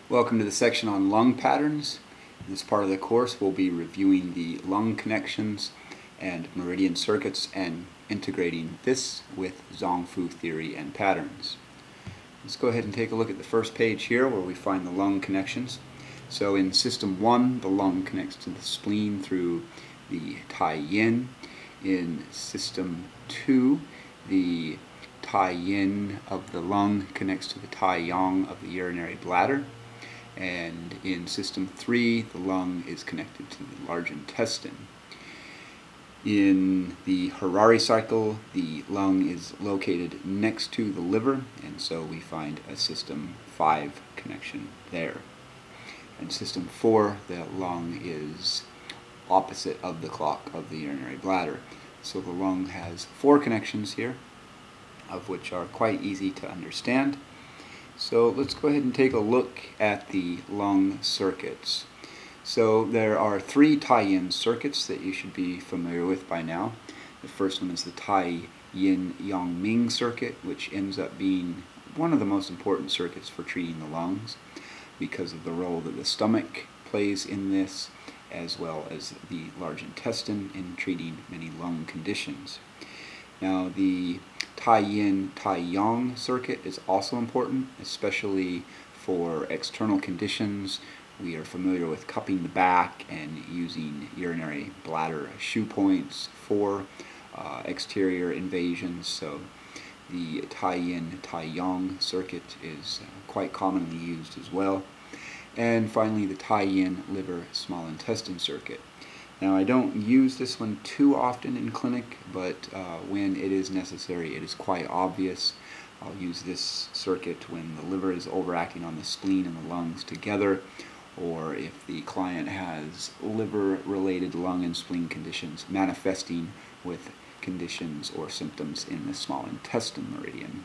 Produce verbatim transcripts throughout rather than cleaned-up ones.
Welcome to the section on lung patterns. In this part of the course we'll be reviewing the lung connections and meridian circuits and integrating this with Zhongfu theory and patterns. Let's go ahead and take a look at the first page here where we find the lung connections. So in system one, the lung connects to the spleen through the Tai Yin. In system two, the Tai Yin of the lung connects to the Tai Yang of the urinary bladder. And in system three, the lung is connected to the large intestine. In the Harari cycle, the lung is located next to the liver, and so we find a system five connection there. In system four, the lung is opposite of the clock of the urinary bladder. So the lung has four connections here, of which are quite easy to understand. So let's go ahead and take a look at the lung circuits. So there are three Tai Yin circuits that you should be familiar with by now. The first one is the Tai Yin Yang Ming circuit, which ends up being one of the most important circuits for treating the lungs because of the role that the stomach plays in this, as well as the large intestine in treating many lung conditions. Now the Tai Yin Tai Yang circuit is also important, especially for external conditions. We are familiar with cupping the back and using urinary bladder shoe points for uh, exterior invasions. So the Tai Yin Tai Yang circuit is uh, quite commonly used as well. And finally, the Tai Yin liver small intestine circuit. Now, I don't use this one too often in clinic, but uh, when it is necessary, it is quite obvious. I'll use this circuit when the liver is overacting on the spleen and the lungs together, or if the client has liver-related lung and spleen conditions manifesting with conditions or symptoms in the small intestine meridian.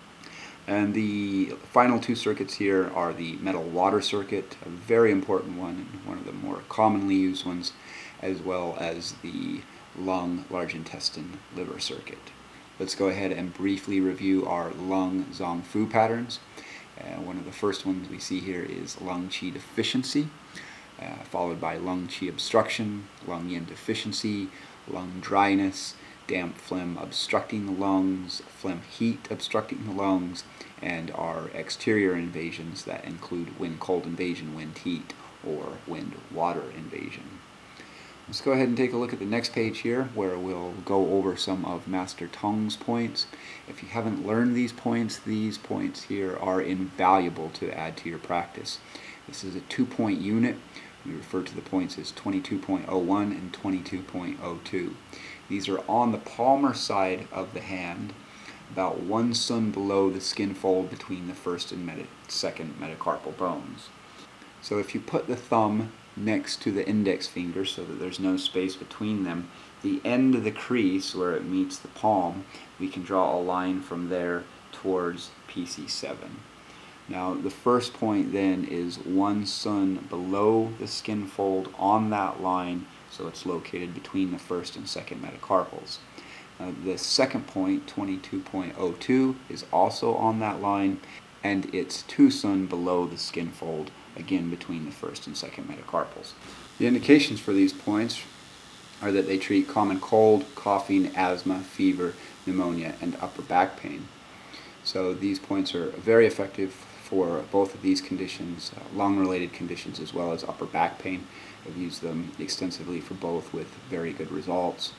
And the final two circuits here are the metal water circuit, a very important one and one of the more commonly used ones, as well as the lung, large intestine, liver circuit. Let's go ahead and briefly review our lung Zhongfu patterns. Uh, one of the first ones we see here is lung qi deficiency, uh, followed by lung qi obstruction, lung yin deficiency, lung dryness, damp phlegm obstructing the lungs, phlegm heat obstructing the lungs, and our exterior invasions that include wind cold invasion, wind heat, or wind water invasion. Let's go ahead and take a look at the next page here where we'll go over some of Master Tong's points. If you haven't learned these points, these points here are invaluable to add to your practice. This is a two-point unit. We refer to the points as twenty-two point oh one and twenty-two point oh two. These are on the palmar side of the hand, about one sun below the skin fold between the first and meta second metacarpal bones. So if you put the thumb next to the index finger so that there's no space between them, the end of the crease where it meets the palm, we can draw a line from there towards P C seven. Now the first point then is one sun below the skin fold on that line, so it's located between the first and second metacarpals. Uh, the second point, twenty-two point oh two, is also on that line, and it's two sun below the skin fold, again between the first and second metacarpals. The indications for these points are that they treat common cold, coughing, asthma, fever, pneumonia, and upper back pain. So these points are very effective for both of these conditions, uh, lung-related conditions as well as upper back pain. I've used them extensively for both with very good results.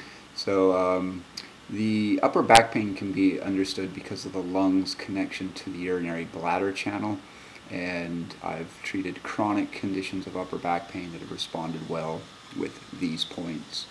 So um, the upper back pain can be understood because of the lungs' connection to the urinary bladder channel, and I've treated chronic conditions of upper back pain that have responded well with these points.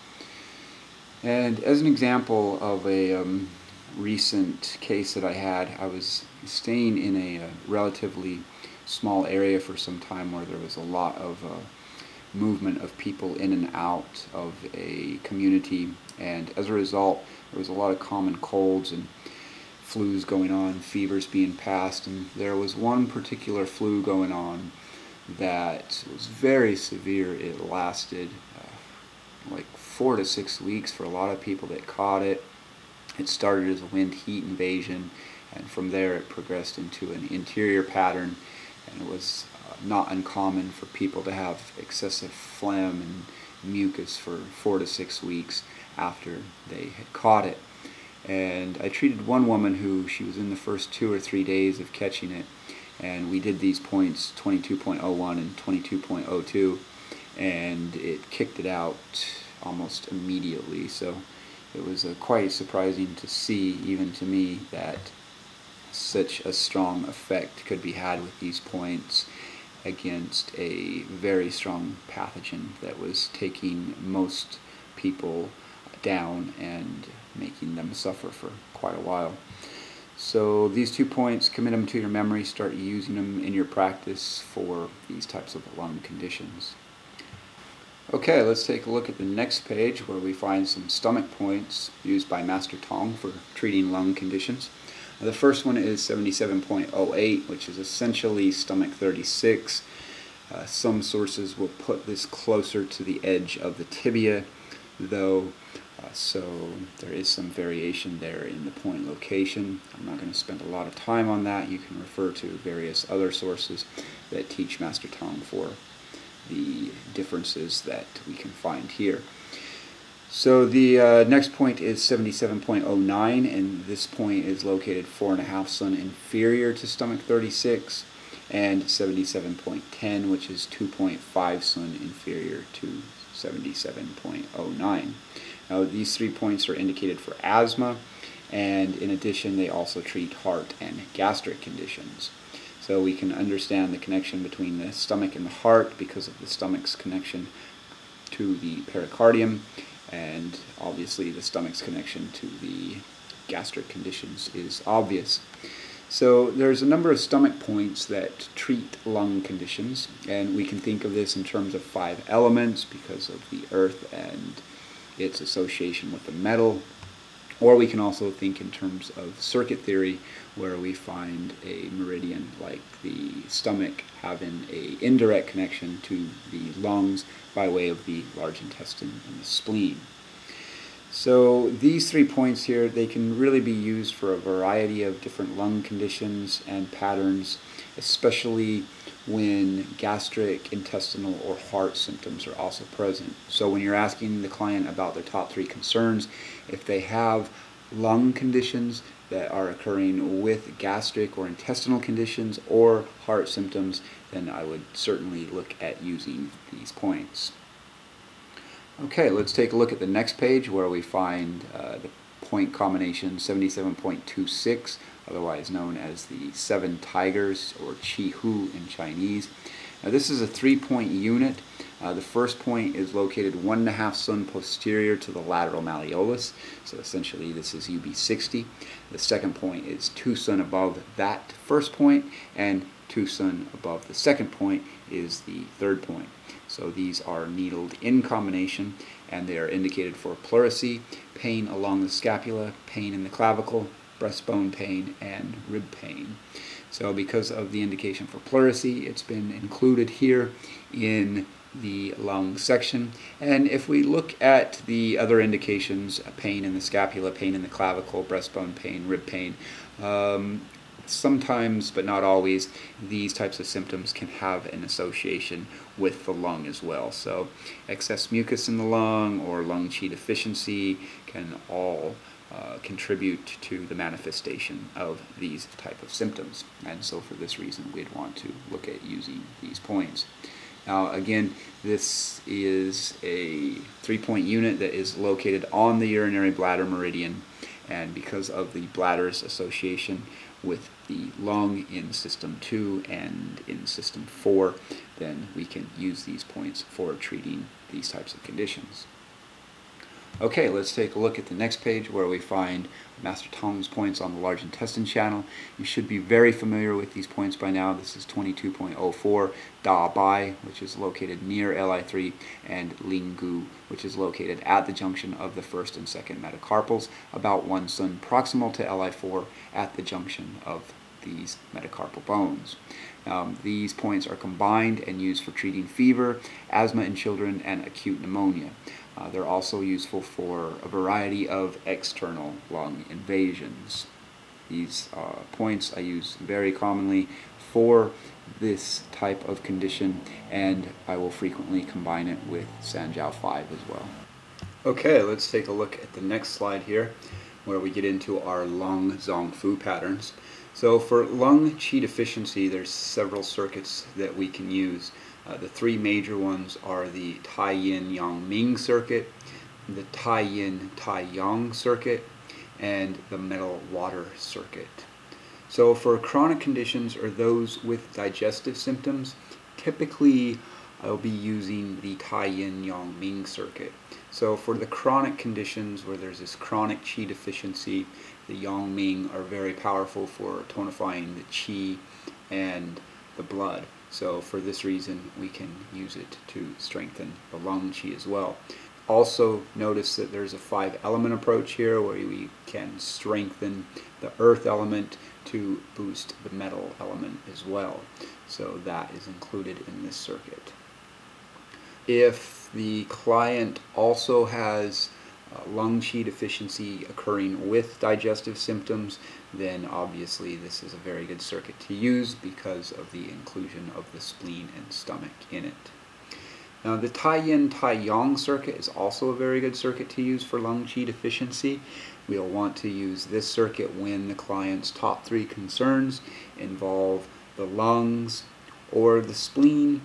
And as an example of a um, recent case that I had, I was staying in a, a relatively small area for some time where there was a lot of uh, movement of people in and out of a community, and as a result there was a lot of common colds and flus going on, fevers being passed, and there was one particular flu going on that was very severe. It lasted uh, like four to six weeks for a lot of people that caught it. It started as a wind heat invasion, and from there it progressed into an interior pattern, and it was not uncommon for people to have excessive phlegm and mucus for four to six weeks after they had caught it. And I treated one woman who, she was in the first two or three days of catching it, and we did these points twenty-two point oh one and twenty-two point oh two, and it kicked it out almost immediately. So it was uh, quite surprising to see, even to me, that such a strong effect could be had with these points against a very strong pathogen that was taking most people down and making them suffer for quite a while. So these two points, commit them to your memory, start using them in your practice for these types of lung conditions. Okay, let's take a look at the next page where we find some stomach points used by Master Tong for treating lung conditions. The first one is seventy-seven point oh eight, which is essentially stomach thirty-six. Uh, some sources will put this closer to the edge of the tibia, though, uh, so there is some variation there in the point location. I'm not going to spend a lot of time on that. You can refer to various other sources that teach Master Tong for the differences that we can find here. So the uh, next point is seventy-seven point oh nine, and this point is located four and a half sun inferior to stomach thirty-six, and seventy-seven point ten, which is two point five sun inferior to seventy-seven point oh nine. Now these three points are indicated for asthma, and in addition they also treat heart and gastric conditions. So we can understand the connection between the stomach and the heart because of the stomach's connection to the pericardium, and obviously the stomach's connection to the gastric conditions is obvious. So there's a number of stomach points that treat lung conditions, and we can think of this in terms of five elements because of the earth and its association with the metal. Or we can also think in terms of circuit theory, where we find a meridian like the stomach having an indirect connection to the lungs by way of the large intestine and the spleen. So these three points here, they can really be used for a variety of different lung conditions and patterns, especially when gastric, intestinal, or heart symptoms are also present. So when you're asking the client about their top three concerns, if they have lung conditions that are occurring with gastric or intestinal conditions or heart symptoms, then I would certainly look at using these points. Okay, let's take a look at the next page where we find uh, the point combination seventy-seven point two six, otherwise known as the Seven Tigers, or Qi Hu in Chinese. Now this is a three-point unit. Uh, the first point is located one and a half sun posterior to the lateral malleolus, so essentially this is U B sixty. The second point is two sun above that first point, and two sun above the second point is the third point. So these are needled in combination, and they are indicated for pleurisy, pain along the scapula, pain in the clavicle, breastbone pain, and rib pain. So because of the indication for pleurisy, it's been included here in the lung section. And if we look at the other indications, pain in the scapula, pain in the clavicle, breastbone pain, rib pain, um, sometimes, but not always, these types of symptoms can have an association with the lung as well. So excess mucus in the lung or lung qi deficiency can all uh, contribute to the manifestation of these type of symptoms. And so for this reason, we'd want to look at using these points. Now again, this is a three-point unit that is located on the urinary bladder meridian, and because of the bladder's association with the lung in system two and in system four, then we can use these points for treating these types of conditions. Okay, let's take a look at the next page where we find Master Tong's points on the large intestine channel. You should be very familiar with these points by now. This is twenty-two point oh four, Da Bai, which is located near L I three, and Ling Gu, which is located at the junction of the first and second metacarpals, about one sun proximal to L I four at the junction of these metacarpal bones. Um, these points are combined and used for treating fever, asthma in children, and acute pneumonia. Uh, they're also useful for a variety of external lung invasions. These uh, points I use very commonly for this type of condition, and I will frequently combine it with Sanjiao five as well. Okay, let's take a look at the next slide here, where we get into our lung Zongfu patterns. So for lung qi deficiency, there's several circuits that we can use. Uh, the three major ones are the Tai Yin Yang Ming circuit, the Tai Yin Tai Yang circuit, and the metal water circuit. So for chronic conditions or those with digestive symptoms, typically I'll be using the Tai Yin Yang Ming circuit. So for the chronic conditions where there's this chronic qi deficiency, the Yang Ming are very powerful for tonifying the qi and the blood. So for this reason, we can use it to strengthen the lung qi as well. Also notice that there's a five element approach here where we can strengthen the earth element to boost the metal element as well. So that is included in this circuit. If the client also has uh, lung qi deficiency occurring with digestive symptoms, then obviously this is a very good circuit to use because of the inclusion of the spleen and stomach in it. Now the Tai Yin Tai Yang circuit is also a very good circuit to use for lung qi deficiency. We'll want to use this circuit when the client's top three concerns involve the lungs or the spleen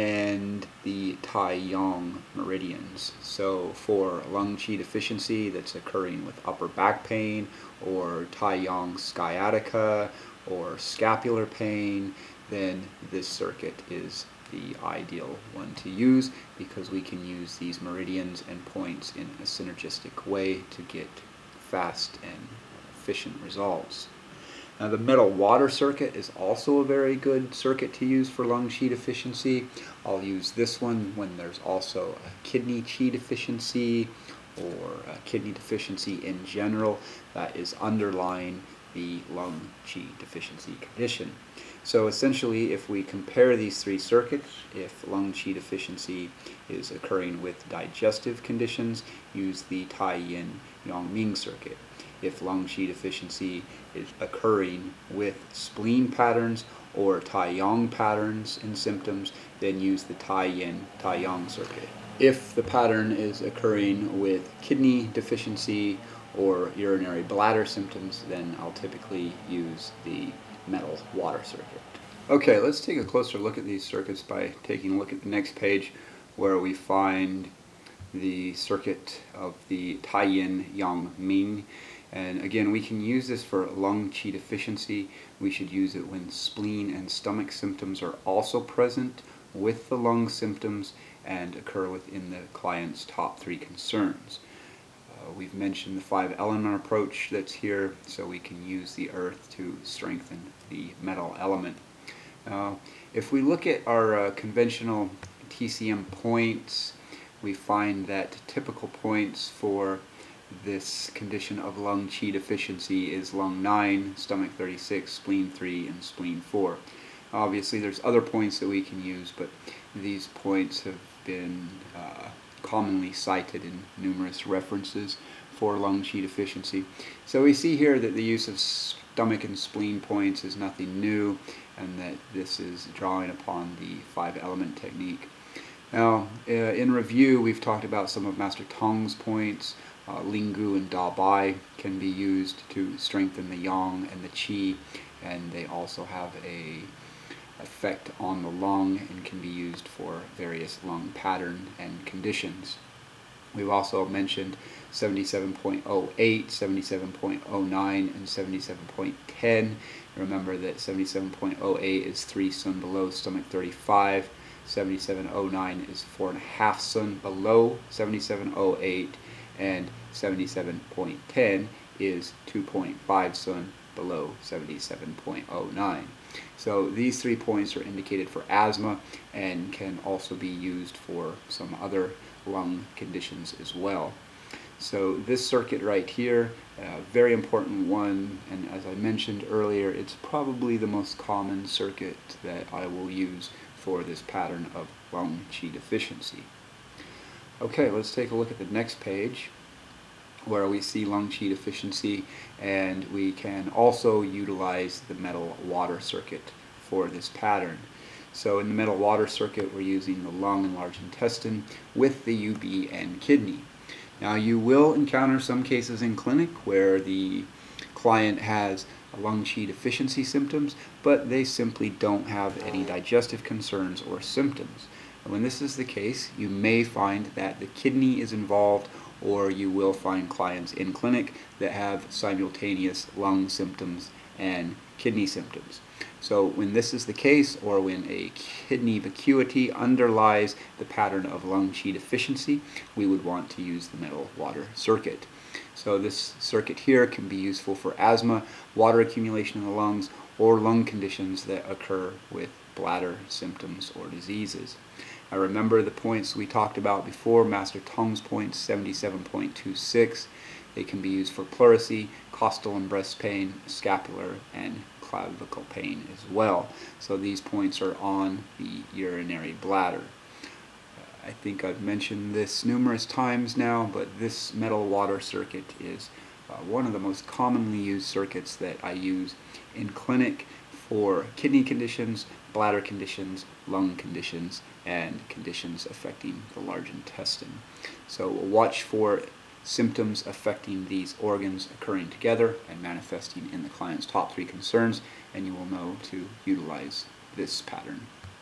and the Tai Yang meridians. So for lung qi deficiency that's occurring with upper back pain or Tai Yang sciatica or scapular pain, then this circuit is the ideal one to use because we can use these meridians and points in a synergistic way to get fast and efficient results. Now the metal water circuit is also a very good circuit to use for lung qi deficiency. I'll use this one when there's also a kidney qi deficiency or a kidney deficiency in general that is underlying the lung qi deficiency condition. So essentially, if we compare these three circuits, if lung qi deficiency is occurring with digestive conditions, use the Tai Yin Yang Ming circuit. If lung qi deficiency is occurring with spleen patterns or Tai Yang patterns and symptoms, then use the Tai Yin Tai Yang circuit. If the pattern is occurring with kidney deficiency or urinary bladder symptoms, then I'll typically use the metal water circuit. Okay, let's take a closer look at these circuits by taking a look at the next page where we find the circuit of the Tai Yin Yang Ming. And again, we can use this for lung qi deficiency. We should use it when spleen and stomach symptoms are also present with the lung symptoms and occur within the client's top three concerns. Uh, we've mentioned the five element approach that's here, so we can use the earth to strengthen the metal element. Uh, if we look at our uh, conventional T C M points, we find that typical points for this condition of lung qi deficiency is lung nine, stomach thirty-six, spleen three, and spleen four. Obviously there's other points that we can use, but these points have been uh, commonly cited in numerous references for lung qi deficiency. So we see here that the use of stomach and spleen points is nothing new, and that this is drawing upon the five element technique. Now, uh, in review, we've talked about some of Master Tong's points. Uh, Lingu and Da Bai can be used to strengthen the yang and the qi, and they also have a effect on the lung and can be used for various lung pattern and conditions. We've also mentioned seventy-seven point oh eight, seventy-seven point oh nine, and seventy-seven point ten. Remember that seventy-seven point oh eight is three sun below stomach thirty-five, seventy-seven oh nine is four and a half sun below seventy-seven oh eight, and seventy-seven point ten is two point five sun below seventy-seven point oh nine. So these three points are indicated for asthma and can also be used for some other lung conditions as well. So this circuit right here, a very important one, and as I mentioned earlier, it's probably the most common circuit that I will use for this pattern of lung qi deficiency. Okay, let's take a look at the next page where we see lung qi deficiency, and we can also utilize the metal water circuit for this pattern. So in the metal water circuit, we're using the lung and large intestine with the U B and kidney. Now you will encounter some cases in clinic where the client has lung qi deficiency symptoms, but they simply don't have any digestive concerns or symptoms. And when this is the case, you may find that the kidney is involved, or you will find clients in clinic that have simultaneous lung symptoms and kidney symptoms. So when this is the case, or when a kidney vacuity underlies the pattern of lung qi deficiency, we would want to use the metal water circuit. So this circuit here can be useful for asthma, water accumulation in the lungs, or lung conditions that occur with bladder symptoms or diseases. Now remember the points we talked about before, Master Tong's points seventy-seven point two six. They can be used for pleurisy, costal and breast pain, scapular, and clavicle pain as well. So these points are on the urinary bladder. I think I've mentioned this numerous times now, but this metal water circuit is uh, one of the most commonly used circuits that I use in clinic for kidney conditions, bladder conditions, lung conditions, and conditions affecting the large intestine. So watch for symptoms affecting these organs occurring together and manifesting in the client's top three concerns, and you will know to utilize this pattern.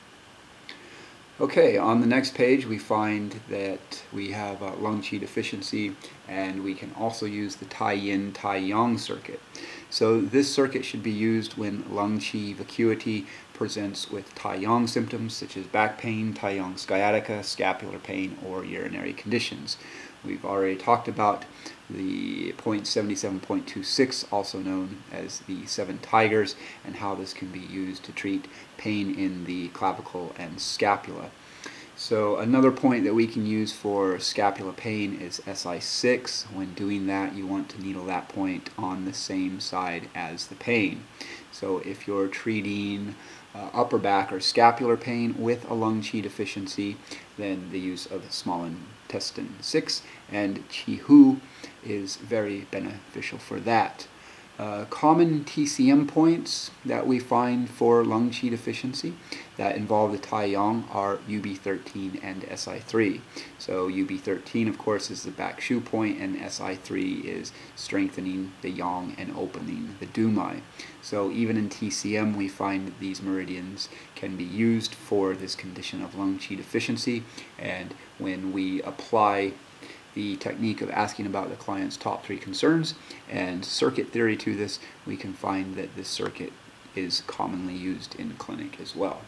Okay, on the next page we find that we have uh, lung qi deficiency, and we can also use the Tai Yin Tai Yang circuit. So this circuit should be used when lung qi vacuity presents with Tai Yang symptoms such as back pain, Tai Yang sciatica, scapular pain, or urinary conditions. We've already talked about the point seventy-seven point two six, also known as the seven tigers, and how this can be used to treat pain in the clavicle and scapula. So another point that we can use for scapula pain is S I six. When doing that, you want to needle that point on the same side as the pain. So if you're treating uh, upper back or scapular pain with a lung qi deficiency, then the use of small intestine six and Qi Hu is very beneficial for that. Uh, common T C M points that we find for lung qi deficiency that involve the Tai Yang are U B thirteen and S I three. So U B thirteen, of course, is the back shu point, and S I three is strengthening the Yang and opening the Dumai. So even in T C M, we find that these meridians can be used for this condition of lung qi deficiency, and when we apply the technique of asking about the client's top three concerns and circuit theory to this, we can find that this circuit is commonly used in clinic as well.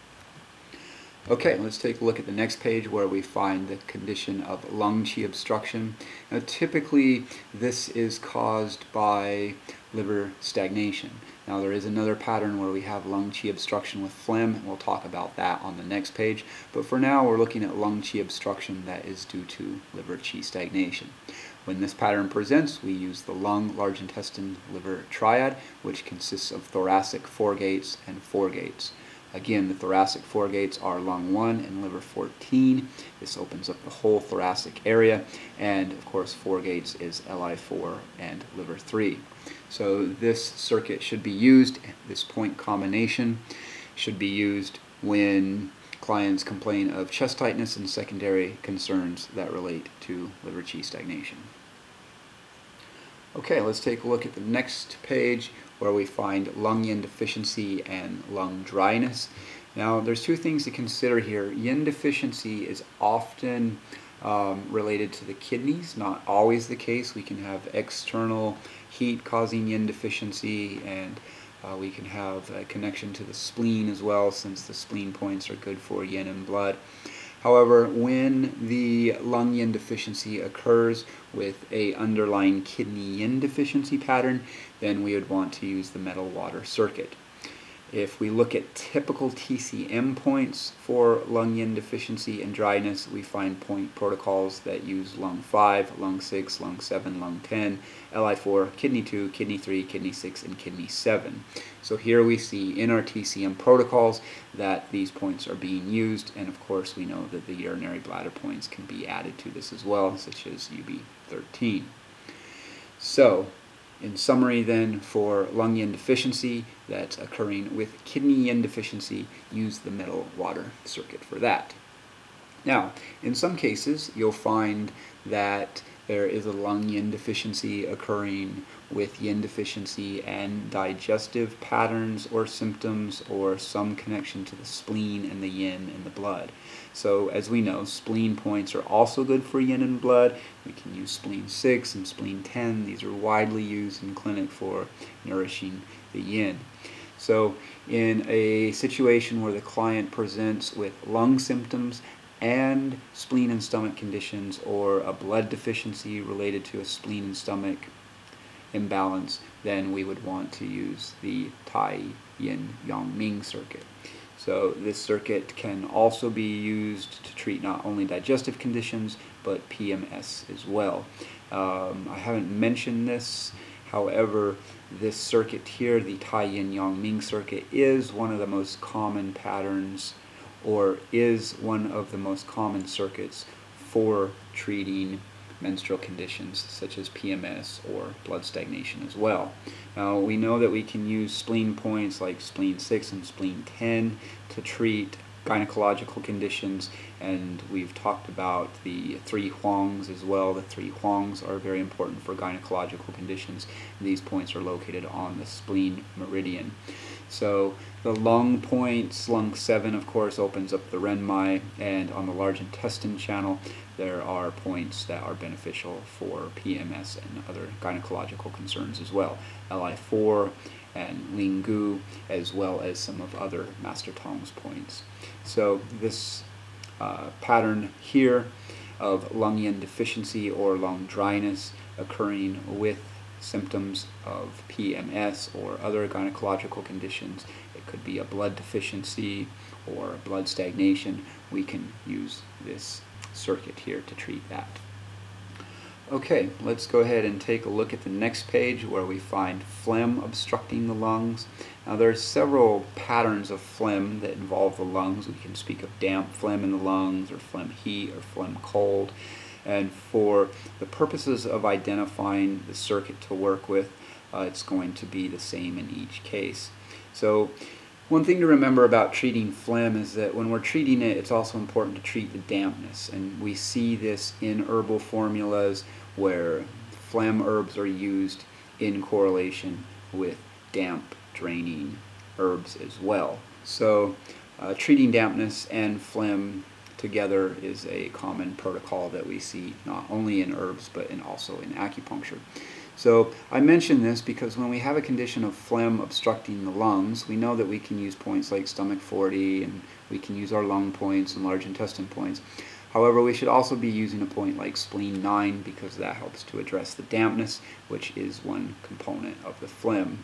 Okay, let's take a look at the next page where we find the condition of lung qi obstruction. Now typically this is caused by liver stagnation. Now there is another pattern where we have lung qi obstruction with phlegm, and we'll talk about that on the next page. But for now we're looking at lung qi obstruction that is due to liver qi stagnation. When this pattern presents, we use the lung, large intestine, liver triad, which consists of thoracic foregates and foregates. Again, the thoracic foregates are lung one and liver fourteen. This opens up the whole thoracic area, and of course foregates is L I four and liver three. So this circuit should be used, this point combination should be used when clients complain of chest tightness and secondary concerns that relate to liver qi stagnation. Okay, let's take a look at the next page where we find lung yin deficiency and lung dryness. Now there's two things to consider here. Yin deficiency is often um, related to the kidneys, not always the case. We can have external heat causing yin deficiency, and uh, we can have a connection to the spleen as well, since the spleen points are good for yin in blood. However, when the lung yin deficiency occurs with a underlying kidney yin deficiency pattern, then we would want to use the metal water circuit. If we look at typical T C M points for lung yin deficiency and dryness, we find point protocols that use lung five, lung six, lung seven, lung ten, L I four, kidney two, kidney three, kidney six, and kidney seven. So here we see in our T C M protocols that these points are being used, and of course we know that the urinary bladder points can be added to this as well, such as U B thirteen. So in summary then, for lung yin deficiency that's occurring with kidney yin deficiency, use the middle water circuit for that. Now, in some cases, you'll find that there is a lung yin deficiency occurring with yin deficiency and digestive patterns or symptoms or some connection to the spleen and the yin in the blood. So as we know, spleen points are also good for yin in blood. We can use spleen six and spleen ten. These are widely used in clinic for nourishing the yin. So in a situation where the client presents with lung symptoms and spleen and stomach conditions, or a blood deficiency related to a spleen and stomach imbalance, then we would want to use the Tai Yin Yang Ming circuit. So this circuit can also be used to treat not only digestive conditions, but P M S as well. Um, I haven't mentioned this, however, this circuit here, the Tai Yin Yang Ming circuit, is one of the most common patterns, or is one of the most common circuits for treating menstrual conditions such as P M S or blood stagnation as well. Now, we know that we can use spleen points like spleen six and spleen ten to treat gynecological conditions, and we've talked about the three huangs as well. The three huangs are very important for gynecological conditions, and these points are located on the spleen meridian. So the lung points, lung seven of course opens up the renmai, and on the large intestine channel there are points that are beneficial for P M S and other gynecological concerns as well. L I four and Lingu, as well as some of other Master Tong's points. So this uh, pattern here of lung yin deficiency or lung dryness occurring with symptoms of P M S or other gynecological conditions, it could be a blood deficiency or blood stagnation, we can use this circuit here to treat that. Okay, let's go ahead and take a look at the next page where we find phlegm obstructing the lungs. Now there are several patterns of phlegm that involve the lungs. We can speak of damp phlegm in the lungs, or phlegm heat, or phlegm cold. And for the purposes of identifying the circuit to work with, uh, it's going to be the same in each case. So one thing to remember about treating phlegm is that when we're treating it, it's also important to treat the dampness. And we see this in herbal formulas where phlegm herbs are used in correlation with damp draining herbs as well. So uh, treating dampness and phlegm together is a common protocol that we see not only in herbs but in also in acupuncture. So I mention this because when we have a condition of phlegm obstructing the lungs, we know that we can use points like stomach forty, and we can use our lung points and large intestine points. However, we should also be using a point like spleen nine because that helps to address the dampness, which is one component of the phlegm.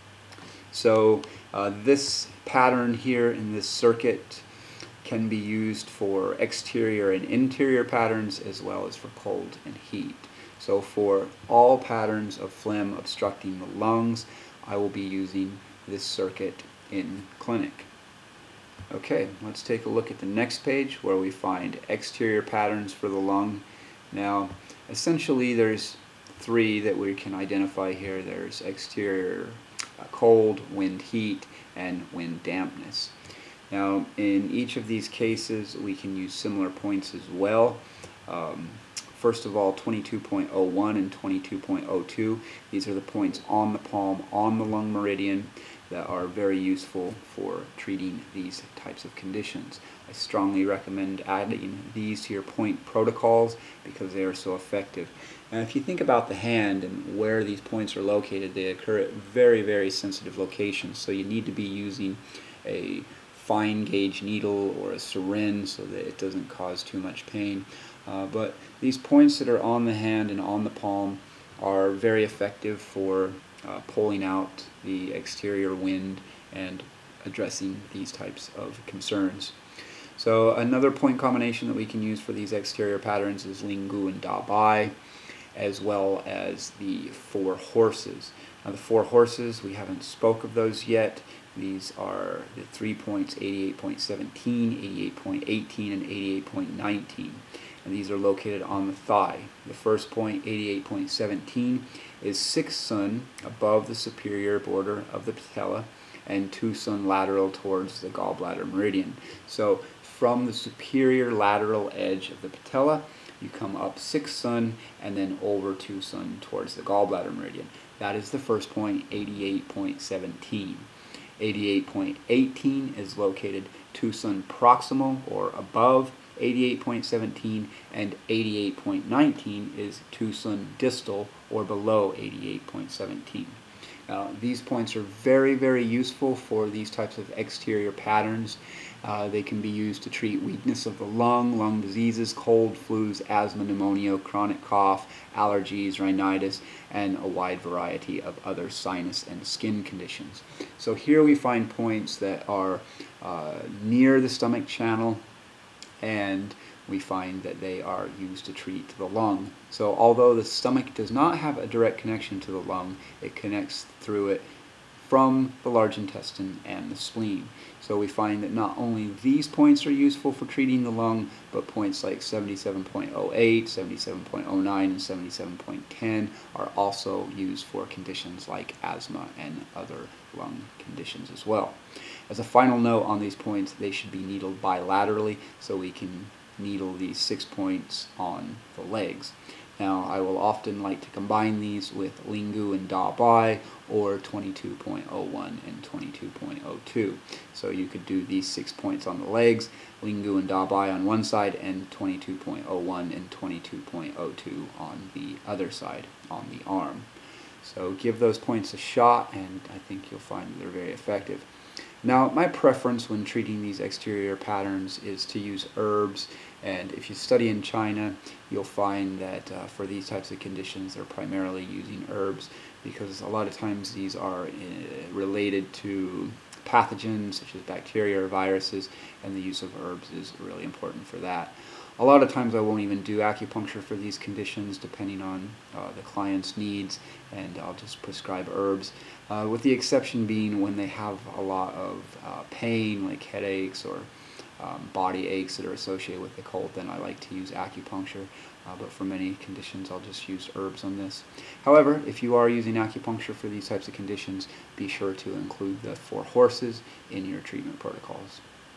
So uh, this pattern here in this circuit can be used for exterior and interior patterns as well as for cold and heat. So for all patterns of phlegm obstructing the lungs, I will be using this circuit in clinic. Okay, let's take a look at the next page where we find exterior patterns for the lung. Now, essentially there's three that we can identify here. There's exterior uh, cold, wind heat, and wind dampness. Now, in each of these cases, we can use similar points as well. Um, First of all, twenty-two point oh one and twenty-two point oh two. These are the points on the palm, on the lung meridian, that are very useful for treating these types of conditions. I strongly recommend adding these to your point protocols because they are so effective. And if you think about the hand and where these points are located, they occur at very, very sensitive locations. So you need to be using a fine gauge needle or a syringe so that it doesn't cause too much pain. Uh, but these points that are on the hand and on the palm are very effective for uh, pulling out the exterior wind and addressing these types of concerns. So another point combination that we can use for these exterior patterns is Lingu and Da Bai, as well as the four horses. Now the four horses, we haven't spoke of those yet. These are the three points, eighty-eight point one seven, eighty-eight point one eight, and eighty-eight point one nine. and these are located on the thigh. The first point, eighty-eight point one seven, is six sun above the superior border of the patella and two sun lateral towards the gallbladder meridian. So from the superior lateral edge of the patella, you come up six sun and then over two sun towards the gallbladder meridian. That is the first point, eighty-eight point one seven. eighty-eight point one eight is located two sun proximal or above eighty-eight point one seven, and eighty-eight point one nine is two sun distal or below eighty-eight point one seven. Uh, these points are very, very useful for these types of exterior patterns. Uh, they can be used to treat weakness of the lung, lung diseases, cold, flus, asthma, pneumonia, chronic cough, allergies, rhinitis, and a wide variety of other sinus and skin conditions. So here we find points that are uh, near the stomach channel, and we find that they are used to treat the lung. So although the stomach does not have a direct connection to the lung, it connects through it from the large intestine and the spleen. So we find that not only these points are useful for treating the lung, but points like seventy-seven point zero eight, seventy-seven point zero nine, and seventy-seven point one zero are also used for conditions like asthma and other lung conditions as well. As a final note on these points, they should be needled bilaterally so we can needle these six points on the legs. Now, I will often like to combine these with Lingu and Da Bai, or twenty-two point zero one and twenty-two point zero two. So you could do these six points on the legs, Lingu and Da Bai on one side, and twenty-two point zero one and twenty-two point zero two on the other side, on the arm. So give those points a shot, and I think you'll find that they're very effective. Now, my preference when treating these exterior patterns is to use herbs, and if you study in China, you'll find that uh, for these types of conditions, they're primarily using herbs, because a lot of times these are uh, related to pathogens such as bacteria or viruses, and the use of herbs is really important for that. A lot of times I won't even do acupuncture for these conditions, depending on uh, the client's needs, and I'll just prescribe herbs, uh, with the exception being when they have a lot of uh, pain, like headaches or um, body aches that are associated with the cold. Then I like to use acupuncture, uh, but for many conditions I'll just use herbs on this. However, if you are using acupuncture for these types of conditions, be sure to include the four horses in your treatment protocols.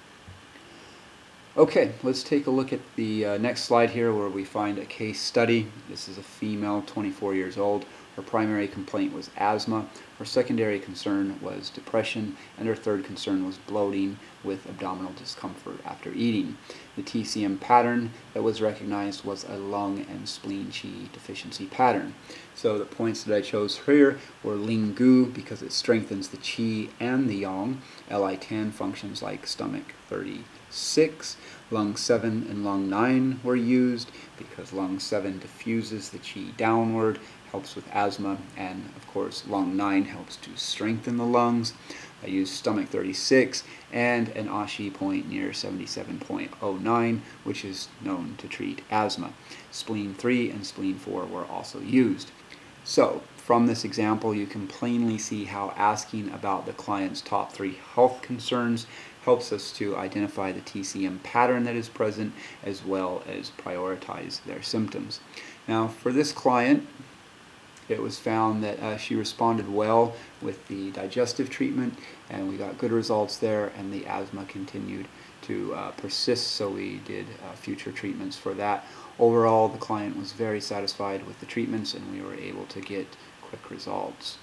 Okay, let's take a look at the uh, next slide here, where we find a case study. This is a female, twenty-four years old. Her primary complaint was asthma. Her secondary concern was depression, and her third concern was bloating with abdominal discomfort after eating. The T C M pattern that was recognized was a lung and spleen qi deficiency pattern. So the points that I chose here were Lingu, because it strengthens the qi and the yang. L I ten functions like stomach thirty-six. Lung seven and lung nine were used because lung seven diffuses the qi downward, helps with asthma, and of course lung nine helps to strengthen the lungs. I used stomach thirty-six and an Ashi point near seventy-seven point zero nine, which is known to treat asthma. Spleen three and spleen four were also used. So, from this example, you can plainly see how asking about the client's top three health concerns helps us to identify the T C M pattern that is present, as well as prioritize their symptoms. Now, for this client, it was found that uh, she responded well with the digestive treatment, and we got good results there, and the asthma continued to uh, persist, so we did uh, future treatments for that. Overall, the client was very satisfied with the treatments, and we were able to get quick results.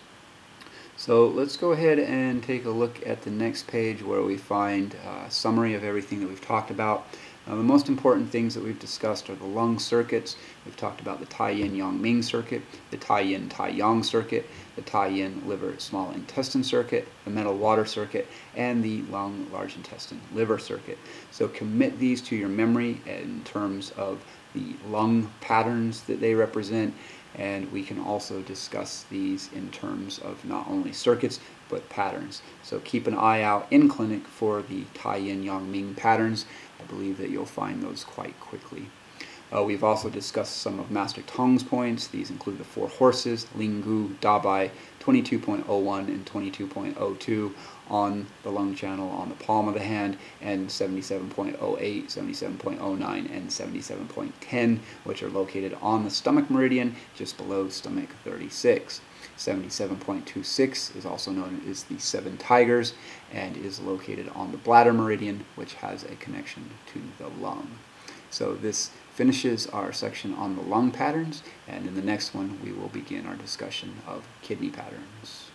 So let's go ahead and take a look at the next page, where we find a summary of everything that we've talked about. Now, the most important things that we've discussed are the lung circuits. We've talked about the Tai-Yin Yang-Ming circuit, the Tai-Yin Tai-Yang circuit, the Tai-Yin liver small intestine circuit, the metal water circuit, and the lung large intestine liver circuit. So commit these to your memory in terms of the lung patterns that they represent, and we can also discuss these in terms of not only circuits but patterns. So keep an eye out in clinic for the Tai-Yin Yang-Ming patterns. I believe that you'll find those quite quickly. Uh, we've also discussed some of Master Tong's points. These include the four horses, Linggu, Dabai, twenty-two point oh one and twenty-two point oh two on the lung channel on the palm of the hand, and seventy-seven point oh eight, seventy-seven point oh nine, and seventy-seven point one oh, which are located on the stomach meridian just below stomach thirty-six. seventy-seven point two six is also known as the Seven Tigers and is located on the bladder meridian, which has a connection to the lung. So this finishes our section on the lung patterns, and in the next one we will begin our discussion of kidney patterns.